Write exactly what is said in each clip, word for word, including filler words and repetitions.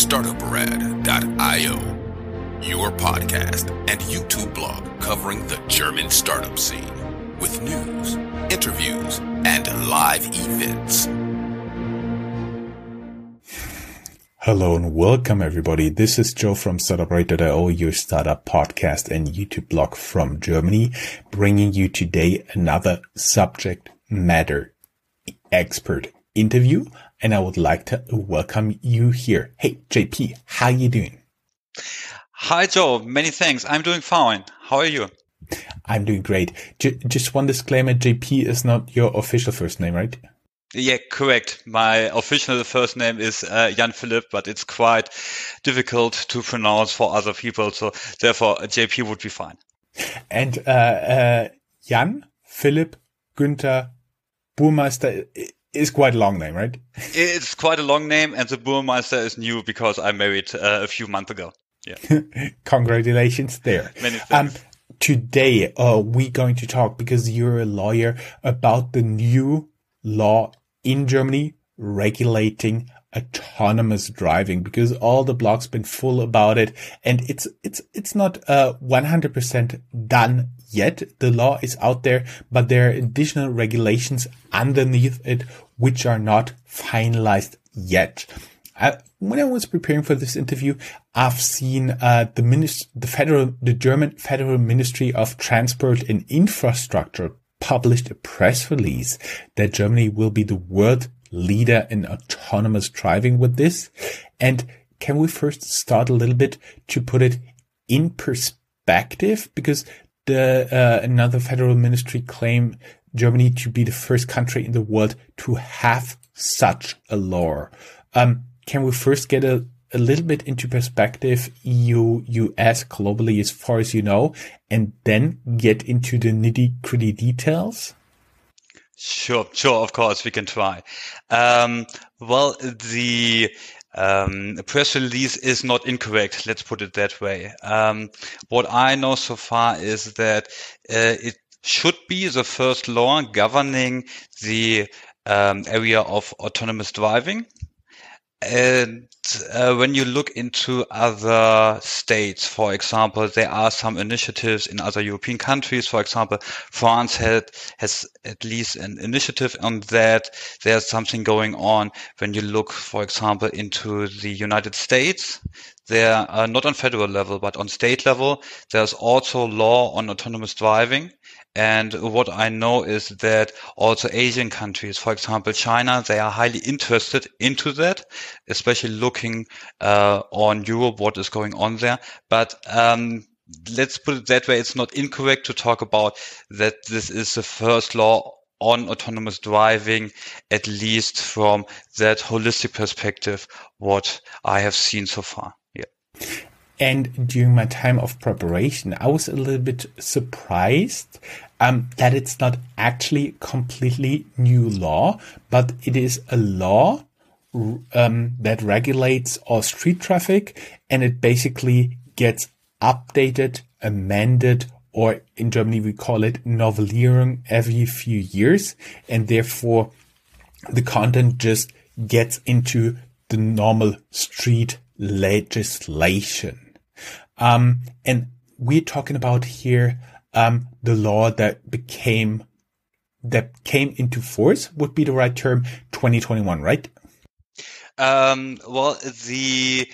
startup rad dot io, your podcast and YouTube blog covering the German startup scene with news, interviews, and live events. Hello and welcome everybody. This is Joe from startup rad dot io, your startup podcast and YouTube blog from Germany, bringing you today another subject matter expert interview. And I would like to welcome you here. Hey, J P, how you doing? Hi, Joe. Many thanks. I'm doing fine. How are you? I'm doing great. J- just one disclaimer, J P is not your official first name, right? Yeah, correct. My official first name is uh, Jan Philipp, but it's quite difficult to pronounce for other people. So therefore, J P would be fine. And uh, uh, Jan Philipp Günther Burmeister is quite a long name, right? It's quite a long name, and the Burmeister is new because I married uh, a few months ago. Yeah. Congratulations there. Many thanks. Um, today, uh, we're going to talk, because you're a lawyer, about the new law in Germany regulating autonomous driving, because all the blogs been full about it, and it's it's it's not uh one hundred percent done yet. The law is out there, but there are additional regulations underneath it which are not finalized yet. Uh, when I was preparing for this interview, I've seen uh the minister, the federal, the German Federal Ministry of Transport and Infrastructure published a press release that Germany will be the world leader in autonomous driving with this. And can we first start a little bit to put it in perspective? Because the uh, another federal ministry claimed Germany to be the first country in the world to have such a law. Um, can we first get a, a little bit into perspective, E U, U S, globally as far as you know, and then get into the nitty-gritty details? Sure, sure, of course, we can try. Um, well, the um, press release is not incorrect, let's put it that way. Um, what I know so far is that uh, it should be the first law governing the um, area of autonomous driving. And uh, when you look into other states, for example, there are some initiatives in other European countries. For example, France had, has at least an initiative on that. There's something going on when you look, for example, into the United States. There are not on federal level, but on state level, there's also law on autonomous driving. And what I know is that also Asian countries, for example, China, they are highly interested into that, especially looking uh, on Europe, what is going on there. But um, let's put it that way. It's not incorrect to talk about that this is the first law on autonomous driving, at least from that holistic perspective, what I have seen so far. Yeah. And during my time of preparation, I was a little bit surprised um, that it's not actually completely new law, but it is a law um, that regulates all street traffic, and it basically gets updated, amended, or in Germany we call it Novellierung every few years, and therefore the content just gets into the normal street legislation. Um, and we're talking about here, um, the law that became, that came into force would be the right term, twenty twenty-one, right? Um, well, the,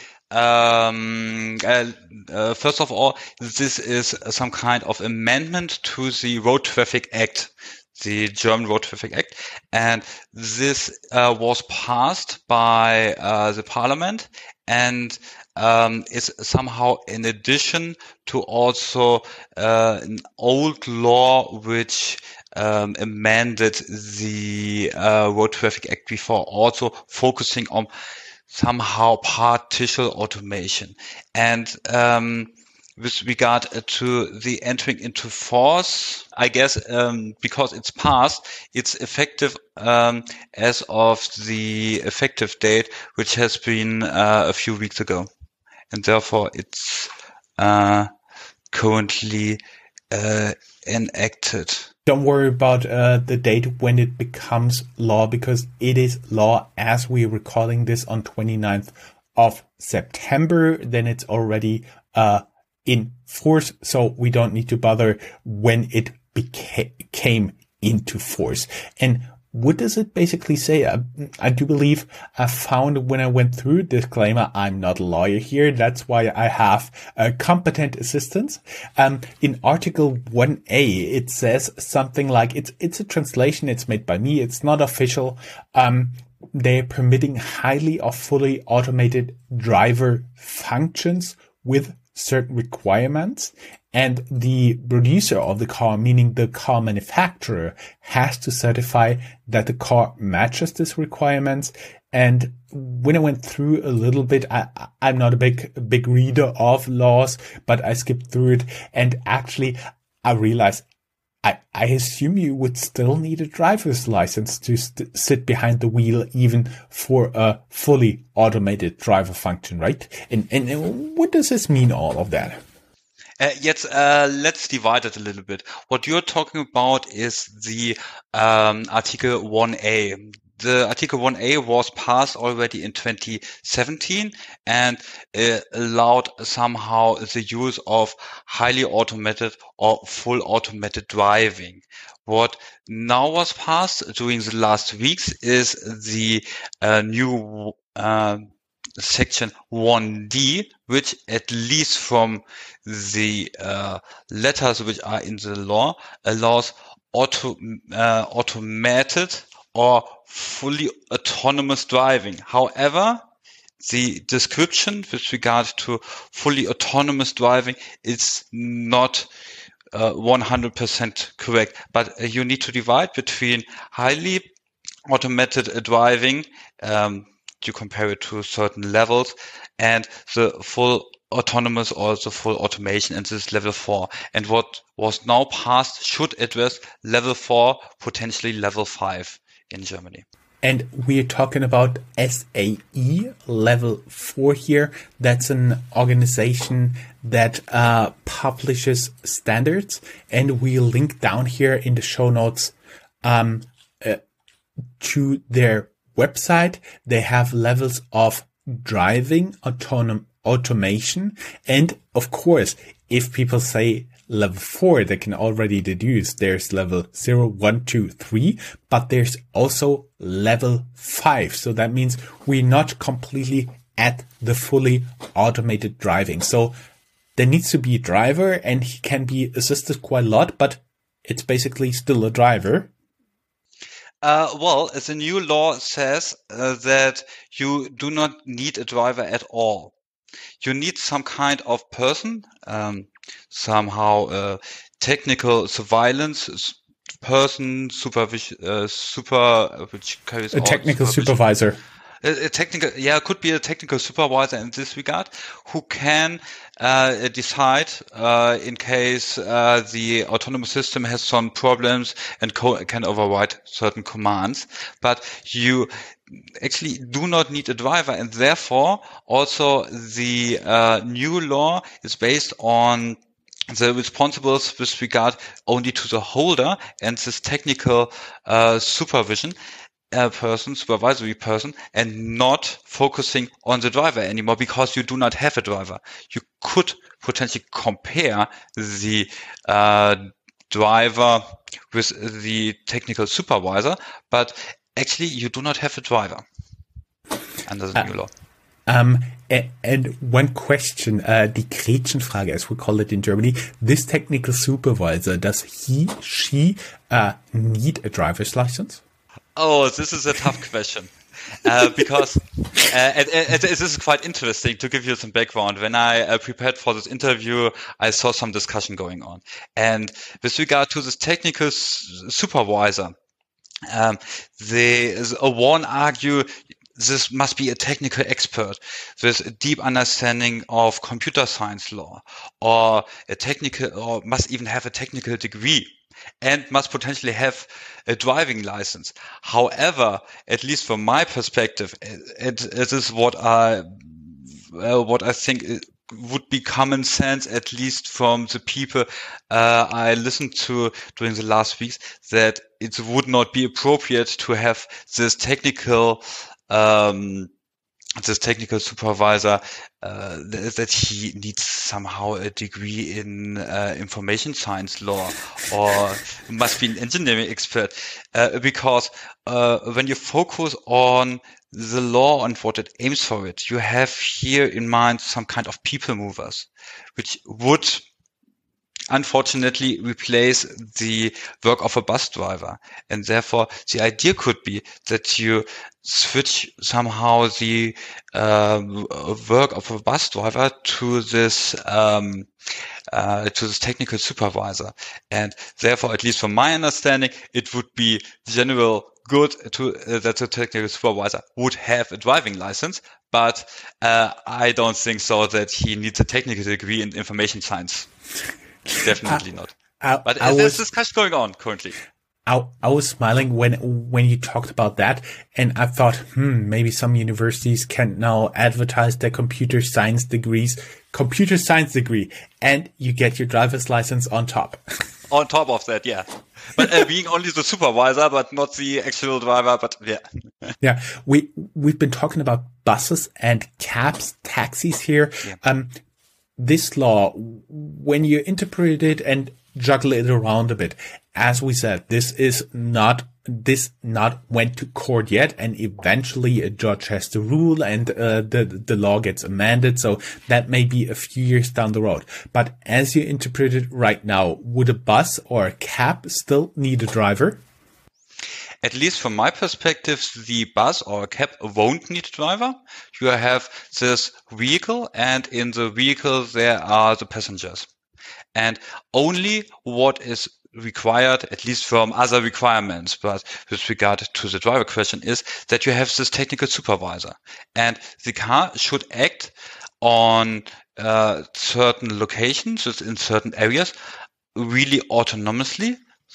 um, uh, uh, first of all, this is some kind of amendment to the Road Traffic Act, the German Road Traffic Act. And this, uh, was passed by, uh, the parliament, and Um, is somehow in addition to also uh, an old law which um, amended the uh, Road Traffic Act before, also focusing on somehow partial automation. And um, with regard to the entering into force, I guess um, because it's passed, it's effective um, as of the effective date, which has been uh, a few weeks ago. And therefore, it's uh, currently uh, enacted. Don't worry about uh, the date when it becomes law, because it is law as we're recording this on twenty-ninth of September, then it's already uh, in force. So we don't need to bother when it beca- came into force. And what does it basically say? I, I do believe I found when I went through, disclaimer, I'm not a lawyer here. That's why I have uh, competent assistance. Um, in Article one A, it says something like, it's, it's a translation. It's made by me. It's not official. Um, they're permitting highly or fully automated driver functions with certain requirements. And the producer of the car, meaning the car manufacturer, has to certify that the car matches these requirements. And when I went through a little bit, I, I'm not a big, big reader of laws, but I skipped through it. And actually, I realized I, I assume you would still need a driver's license to st- sit behind the wheel, even for a fully automated driver function, right? And, and what does this mean, all of that? Uh, yes, uh, let's divide it a little bit. What you're talking about is the um, Article one A. The Article one A was passed already in twenty seventeen and uh, allowed somehow the use of highly automated or full automated driving. What now was passed during the last weeks is the uh, new uh, Section one D, which at least from the uh, letters which are in the law allows auto, uh, automated or fully autonomous driving. However, the description with regard to fully autonomous driving is not uh, one hundred percent correct, but uh, you need to divide between highly automated uh, driving, um, you compare it to certain levels, and the full autonomous or the full automation, and this is level four. And what was now passed should address level four, potentially level five in Germany. And we're talking about S A E level four here. That's an organization that uh, publishes standards, and we'll link down here in the show notes um, uh, to their website. They have levels of driving, autonom- automation, and of course, if people say level four, they can already deduce there's level zero, one, two, three, but there's also level five. So that means we're not completely at the fully automated driving. So there needs to be a driver, and he can be assisted quite a lot, but it's basically still a driver. Uh, well, the new law says uh, that you do not need a driver at all. You need some kind of person, um, somehow uh, technical surveillance person, supervision, uh, super, which carries a technical supervisor. A, a technical, yeah, it could be a technical supervisor in this regard, who can uh, decide uh, in case uh, the autonomous system has some problems and co- can override certain commands. But you actually do not need a driver, and therefore also the uh, new law is based on the responsibles with regard only to the holder and this technical uh, supervision uh, person, supervisory person, and not focusing on the driver anymore, because you do not have a driver. You could potentially compare the uh, driver with the technical supervisor, but actually you do not have a driver under the uh, new law. Um, and one question, uh, die Gretchenfrage, as we call it in Germany, this technical supervisor, does he, she, uh, need a driver's license? Oh, this is a tough question. Uh, because uh, it, it, it is quite interesting to give you some background. When I uh, prepared for this interview, I saw some discussion going on. And with regard to this technical s- supervisor, um, the uh, one argue this must be a technical expert with a deep understanding of computer science law, or a technical, or must even have a technical degree, and must potentially have a driving license. However, at least from my perspective, it, it is what I, uh, what I think would be common sense, at least from the people uh, I listened to during the last weeks, that it would not be appropriate to have this technical um, this technical supervisor uh, that he needs somehow a degree in uh, information science law or must be an engineering expert uh, because uh, when you focus on the law and what it aims for it, you have here in mind some kind of people movers, which would unfortunately replace the work of a bus driver. And therefore, the idea could be that you switch somehow the uh, work of a bus driver to this um, uh, to this technical supervisor. And therefore, at least from my understanding, it would be general good to uh, that the technical supervisor would have a driving license. But uh, I don't think so that he needs a technical degree in information science. Definitely not. I, but I there's was, discussion going on currently. I, I was smiling when when you talked about that, and I thought, hmm, maybe some universities can now advertise their computer science degrees, computer science degree, and you get your driver's license on top. On top of that, yeah. But uh, being only the supervisor, but not the actual driver, but yeah. Yeah, we, we've been talking about buses and cabs, taxis here. Yeah. Um, this law, when you interpret it and juggle it around a bit, as we said, this is not, this not went to court yet, and eventually a judge has to rule and uh, the, the law gets amended. So that may be a few years down the road. But as you interpret it right now, would a bus or a cab still need a driver? At least from my perspective, the bus or a cab won't need a driver. You have this vehicle, and in the vehicle there are the passengers. And only what is required, at least from other requirements, but with regard to the driver question, is that you have this technical supervisor. And the car should act on uh, certain locations, in certain areas, really autonomously,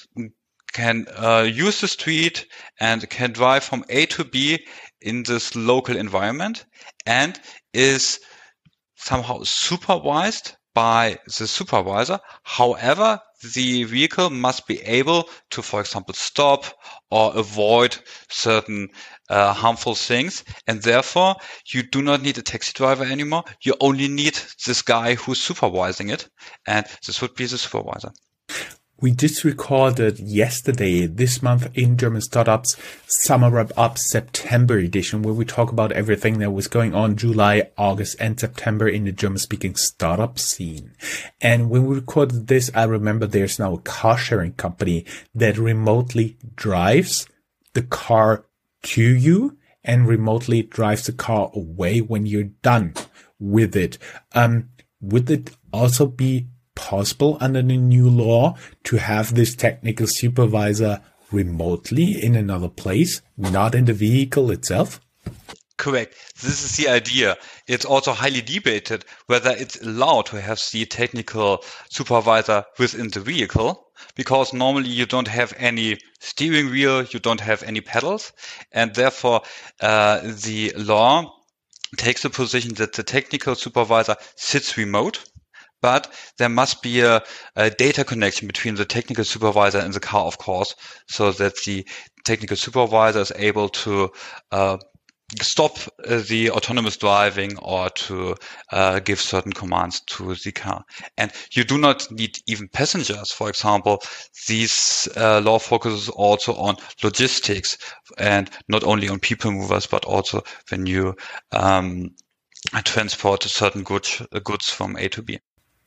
can uh, use the street and can drive from A to B in this local environment, and is somehow supervised by the supervisor. However, the vehicle must be able to, for example, stop or avoid certain uh, harmful things. And therefore, you do not need a taxi driver anymore. You only need this guy who's supervising it. And this would be the supervisor. We just recorded yesterday, this month in German Startups, Summer Wrap Up September edition, where we talk about everything that was going on July, August, and September in the German-speaking startup scene. And when we recorded this, I remember there's now a car-sharing company that remotely drives the car to you and remotely drives the car away when you're done with it. Um, would it also be possible under the new law to have this technical supervisor remotely in another place, not in the vehicle itself? Correct. This is the idea. It's also highly debated whether it's allowed to have the technical supervisor within the vehicle, because normally you don't have any steering wheel, you don't have any pedals, and therefore uh, the law takes the position that the technical supervisor sits remote. But there must be a, a data connection between the technical supervisor and the car, of course, so that the technical supervisor is able to uh, stop uh, the autonomous driving or to uh, give certain commands to the car. And you do not need even passengers. For example, this uh, law focuses also on logistics and not only on people movers, but also when you um, transport certain goods, goods from A to B.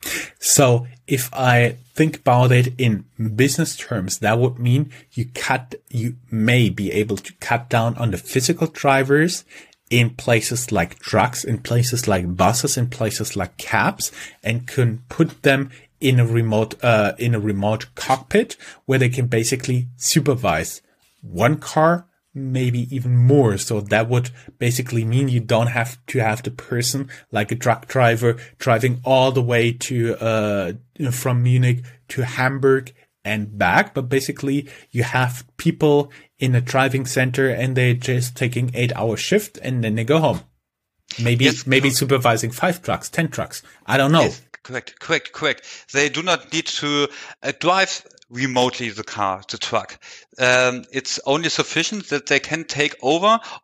So if I think about it in business terms, that would mean you cut, you may be able to cut down on the physical drivers in places like trucks, in places like buses, in places like cabs, and can put them in a remote, uh, in a remote cockpit where they can basically supervise one car, maybe even more. So that would basically mean you don't have to have the person like a truck driver driving all the way to, uh, from Munich to Hamburg and back. But basically you have people in a driving center and they're just taking eight hour shift and then they go home. Maybe, yes, maybe supervising five trucks, ten trucks. I don't know. Yes, correct, correct, correct. They do not need to uh, drive remotely the car, the truck. Um, it's only sufficient that they can take over or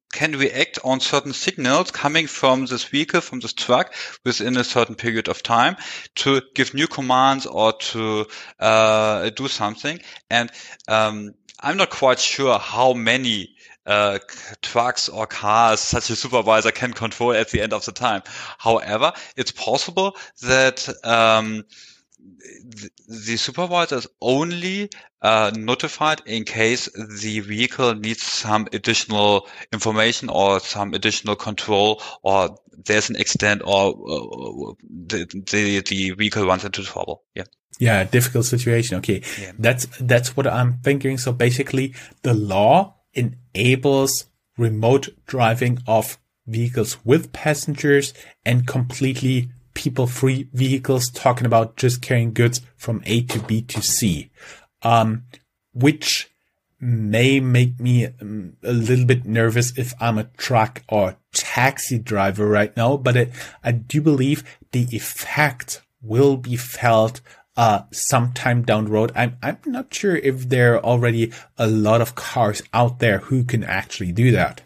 can react on certain signals coming from this vehicle, from this truck, within a certain period of time to give new commands or to uh, do something. And um, I'm not quite sure how many uh, trucks or cars such a supervisor can control at the end of the time. However, it's possible that um, the, the supervisor is only uh, notified in case the vehicle needs some additional information or some additional control, or there's an accident, or uh, the, the the vehicle runs into trouble. Yeah. Yeah, difficult situation. Okay, yeah. that's that's what I'm thinking. So basically, the law enables remote driving of vehicles with passengers and completely people-free vehicles, talking about just carrying goods from A to B to C, um, which may make me um, a little bit nervous if I'm a truck or taxi driver right now. But it, I do believe the effect will be felt uh sometime down the road. I'm I'm not sure if there are already a lot of cars out there who can actually do that.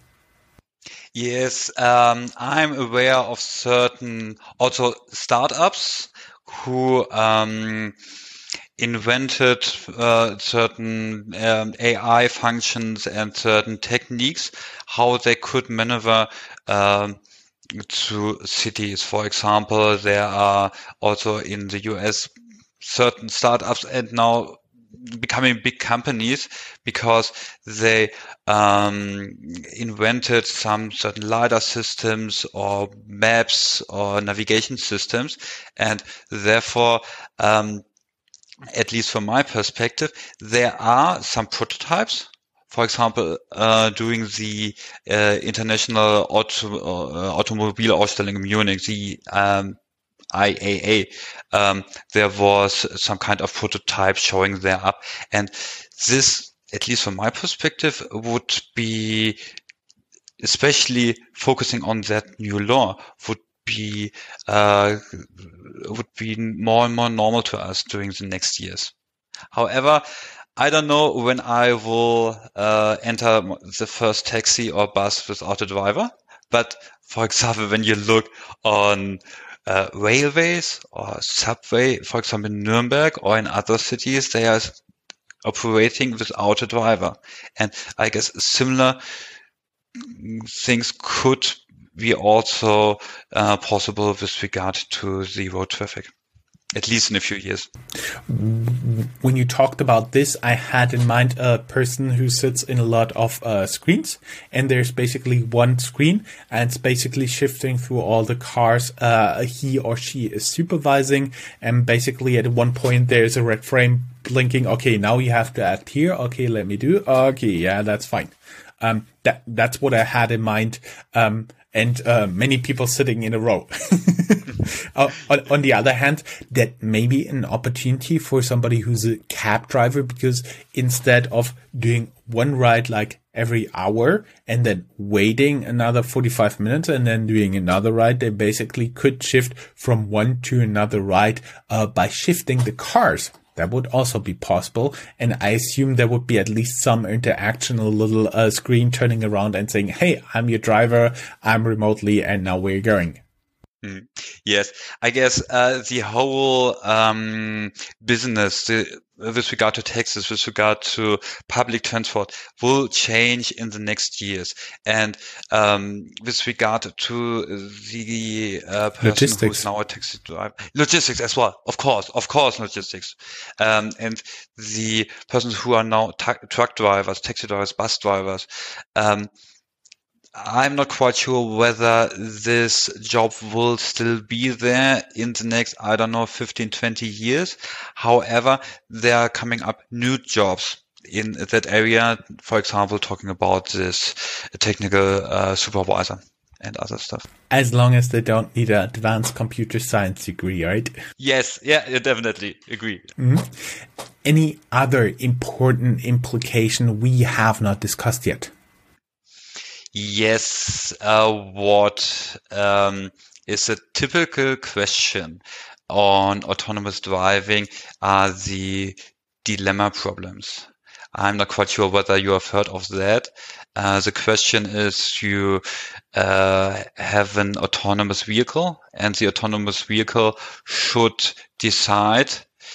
Yes, um, I'm aware of certain also startups who um, invented uh, certain um, A I functions and certain techniques how they could maneuver um, to cities. For example, there are also in the U S certain startups and now becoming big companies because they um, invented some certain LiDAR systems or maps or navigation systems, and therefore, um, at least from my perspective, there are some prototypes. For example, uh, during the uh, International Auto, uh, Automobilausstellung in Munich, the um, I A A, um, there was some kind of prototype showing there up. And this, at least from my perspective, would be, especially focusing on that new law, would be, uh, would be more and more normal to us during the next years. However, I don't know when I will uh, enter the first taxi or bus without a driver. But for example, when you look on Uh, railways or subway, for example, in Nuremberg or in other cities, they are operating without a driver. And I guess similar things could be also uh, possible with regard to the road traffic, at least in a few years. When you talked about this, I had in mind a person who sits in a lot of uh, screens, and there's basically one screen, and it's basically shifting through all the cars uh, he or she is supervising, and basically at one point there's a red frame blinking. Okay, now you have to act here. Okay, let me do. Okay, yeah, that's fine. Um, that that's what I had in mind. Um, and uh, many people sitting in a row. uh, on, on the other hand, that may be an opportunity for somebody who's a cab driver, because instead of doing one ride like every hour and then waiting another forty-five minutes and then doing another ride, they basically could shift from one to another ride uh, by shifting the cars. That would also be possible. And I assume there would be at least some interaction, a little uh, screen turning around and saying, hey, I'm your driver, I'm remotely, and now we're going. Mm. Yes, I guess uh, the whole um, business the, with regard to taxis, with regard to public transport, will change in the next years. And um, with regard to the uh, person logistics. who's now a taxi driver, logistics as well, of course, of course, logistics, um, and the persons who are now ta- truck drivers, taxi drivers, bus drivers. Um, I'm not quite sure whether this job will still be there in the next, I don't know, fifteen, twenty years. However, there are coming up new jobs in that area. For example, talking about this technical uh, supervisor and other stuff. As long as they don't need an advanced computer science degree, right? Yes, yeah, I definitely agree. Mm-hmm. Any other important implication we have not discussed yet? Yes, uh, what um, is a typical question on autonomous driving are the dilemma problems. I'm not quite sure whether you have heard of that. Uh, the question is you uh, have an autonomous vehicle, and the autonomous vehicle should decide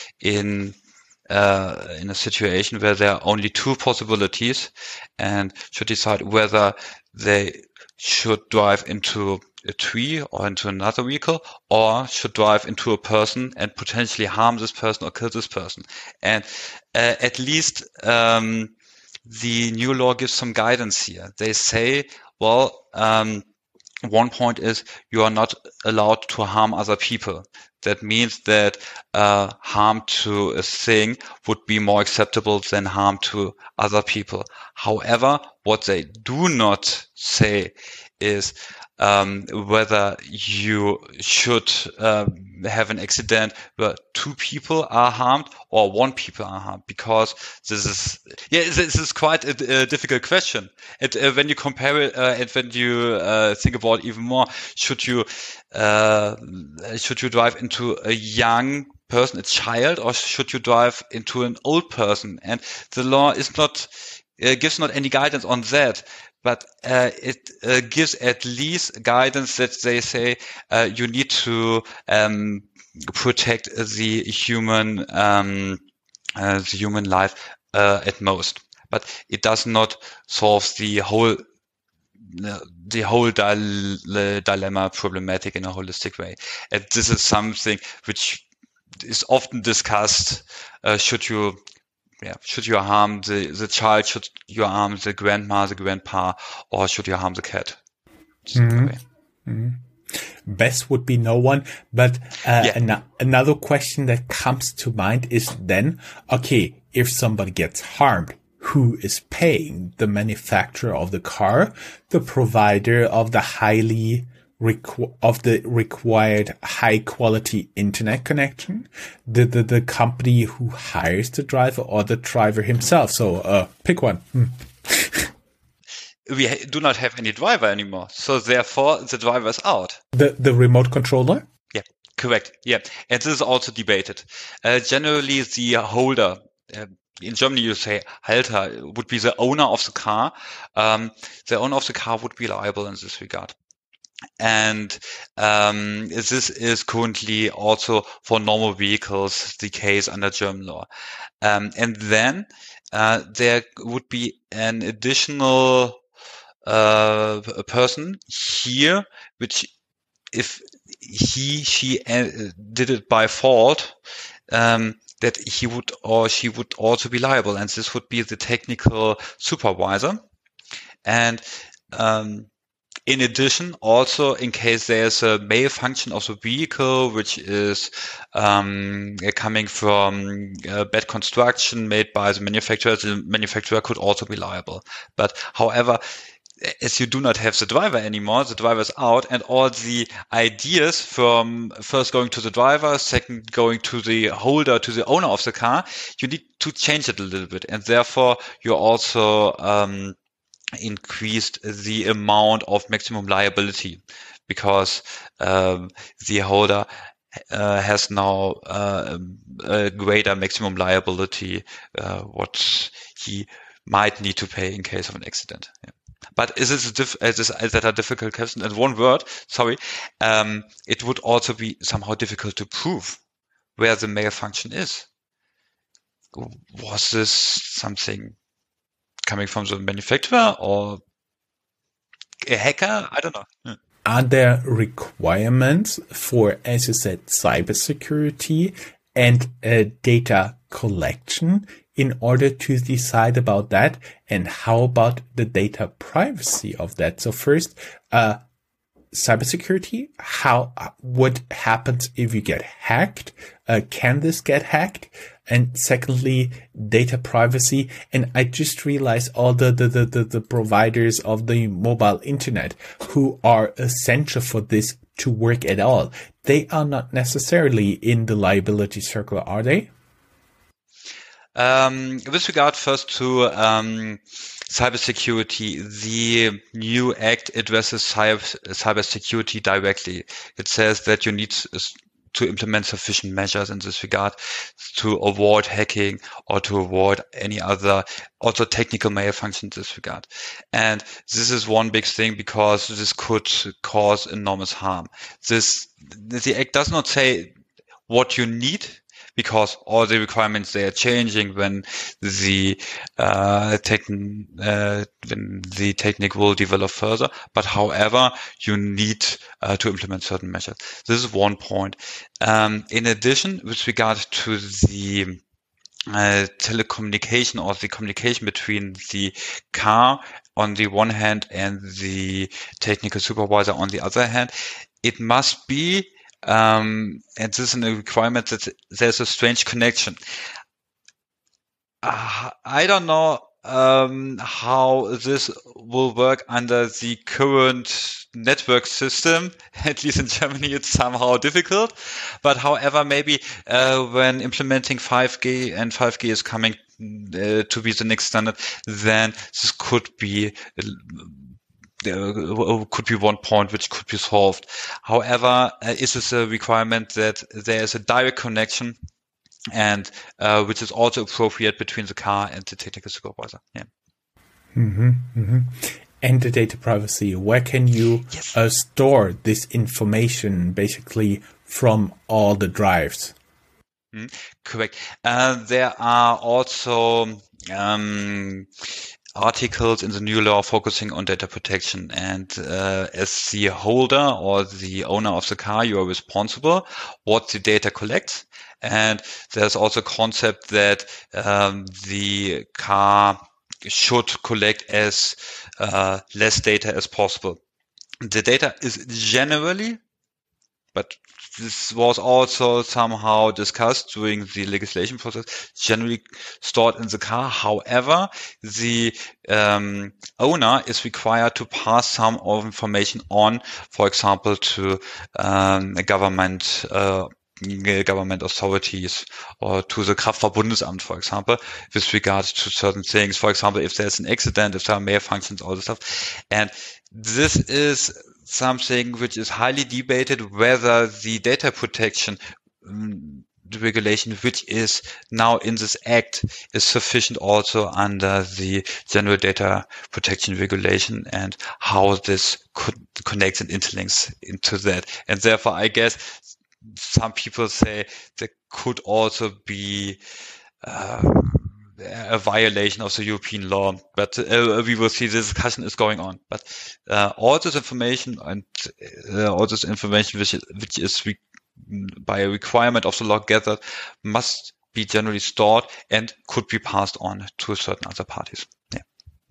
in uh, in a situation where there are only two possibilities, and should decide whether they should drive into a tree or into another vehicle, or should drive into a person and potentially harm this person or kill this person. And uh, at least um, the new law gives some guidance here. They say, well, um, one point is you are not allowed to harm other people. That means that uh, harm to a thing would be more acceptable than harm to other people. However, what they do not say is um, whether you should uh, have an accident where two people are harmed or one people are harmed, because this is yeah this is quite a, a difficult question. And uh, when you compare it uh, and when you uh, think about it even more, should you uh, should you drive into a young person, a child, or should you drive into an old person? And the law is not uh, gives not any guidance on that. But uh, it uh, gives at least guidance that they say uh, you need to um, protect the human um, uh, the human life uh, at most. But it does not solve the whole uh, the whole dile- dilemma problematic in a holistic way. And this is something which is often discussed. Uh, should you Yeah, should you harm the, the child? Should you harm the grandma, the grandpa, or should you harm the cat? Mm-hmm. Mm-hmm. Best would be no one. But uh, yeah. an- another question that comes to mind is then, okay, if somebody gets harmed, who is paying? The manufacturer of the car, the provider of the highly Requ- of the required high quality internet connection, the, the, the company who hires the driver, or the driver himself. So, uh, pick one. Hmm. We ha- do not have any driver anymore. So therefore the driver is out. The, the remote controller? Yeah, correct. Yeah. And this is also debated. Uh, generally the holder, uh, in Germany, you say Halter, would be the owner of the car. Um, the owner of the car would be liable in this regard. And um, this is currently also for normal vehicles the case under German law. Um, and then uh, there would be an additional uh, person here, which if he, she uh, did it by fault, um, that he would or she would also be liable. And this would be the technical supervisor. And um, in addition, also in case there's a malfunction of the vehicle, which is um, coming from uh, bad construction made by the manufacturer, the manufacturer could also be liable. But however, as you do not have the driver anymore, the driver is out, and all the ideas from first going to the driver, second going to the holder, to the owner of the car, you need to change it a little bit. And therefore, you're also um, increased the amount of maximum liability, because um, the holder uh, has now uh, a greater maximum liability, uh, what he might need to pay in case of an accident. Yeah. But is this a diff- is, this, is that a difficult question? And one word, sorry, um, it would also be somehow difficult to prove where the malfunction is. Was this something coming from the manufacturer or a hacker? I don't know. Hmm. Are there requirements for, as you said, cybersecurity and uh, data collection in order to decide about that? And how about the data privacy of that? So first, uh, cybersecurity, how, what happens if you get hacked? Uh, can this get hacked? And secondly, data privacy. And I just realized all the, the, the, the, the providers of the mobile internet who are essential for this to work at all. They are not necessarily in the liability circle, are they? Um, with regard first to um, cybersecurity, the new act addresses cyber cybersecurity directly. It says that you need to implement sufficient measures in this regard to avoid hacking or to avoid any other also technical malfunction in this regard. And this is one big thing because this could cause enormous harm. This, the Act does not say what you need, because all the requirements, they are changing when the uh, tech, uh, when the technique will develop further. But however, you need uh, to implement certain measures. This is one point. Um, in addition, with regard to the uh, telecommunication or the communication between the car on the one hand and the technical supervisor on the other hand, it must be Um, and this is a requirement that there's a strange connection. Uh, I don't know um, how this will work under the current network system. At least in Germany, it's somehow difficult. But however, maybe uh, when implementing five G and five G is coming uh, to be the next standard, then this could be There could be one point which could be solved. However, uh, is this a requirement that there is a direct connection and uh, which is also appropriate between the car and the technical supervisor? Yeah. Mm-hmm, mm-hmm. And the data privacy, where can you yes. uh, store this information basically from all the drives? Mm, correct. Uh, there are also um, articles in the new law focusing on data protection, and uh, as the holder or the owner of the car, you are responsible what the data collects. And there's also a concept that um, the car should collect as uh, less data as possible. The data is generally, but this was also somehow discussed during the legislation process, generally stored in the car. However, the um, owner is required to pass some of information on, for example, to um, a government uh, government authorities or to the Kraftfahrtbundesamt, for example, with regards to certain things. For example, if there's an accident, if there are malfunctions, all this stuff. And this is something which is highly debated, whether the data protection um, the regulation which is now in this act is sufficient also under the general data protection regulation, and how this could connects and interlinks into that. And therefore, I guess some people say there could also be uh, a violation of the European law, but uh, we will see. This discussion is going on. But uh, all this information and uh, all this information which is, which is re- by a requirement of the law gathered must be generally stored and could be passed on to certain other parties. Yeah.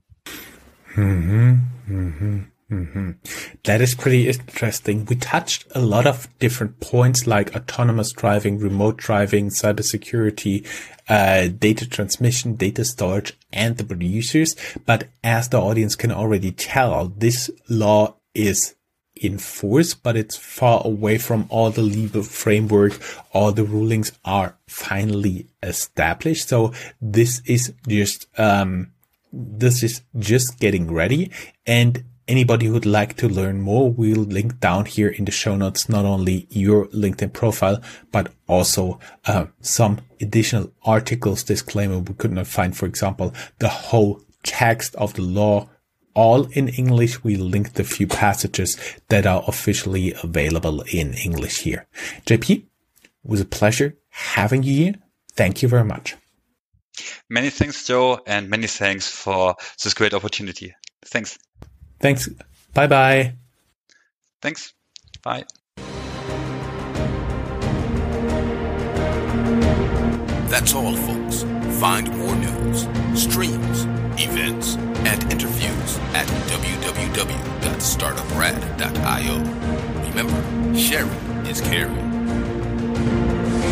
Mm-hmm. Mm-hmm. Mm-hmm. That is pretty interesting. We touched a lot of different points like autonomous driving, remote driving, cybersecurity, uh, data transmission, data storage, and the producers. But as the audience can already tell, this law is in force, but it's far away from all the legal framework. All the rulings are finally established. So this is just, um, this is just getting ready. And anybody who would like to learn more, we'll link down here in the show notes, not only your LinkedIn profile, but also uh, some additional articles, disclaimer we could not find, for example, the whole text of the law, all in English. We linked the few passages that are officially available in English here. J P, it was a pleasure having you here. Thank you very much. Many thanks, Joe, and many thanks for this great opportunity. Thanks. Thanks. Bye-bye. Thanks. Bye. That's all, folks. Find more news, streams, events, and interviews at w w w dot startup rad dot i o. Remember, sharing is caring.